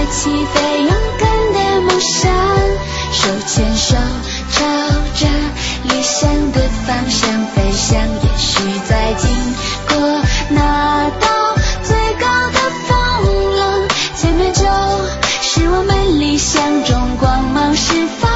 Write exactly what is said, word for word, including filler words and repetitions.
起飞，勇敢的梦想，手牵手朝着理想的方向飞翔，也许在经过那道最高的风浪，前面就是我们理想中光芒释放。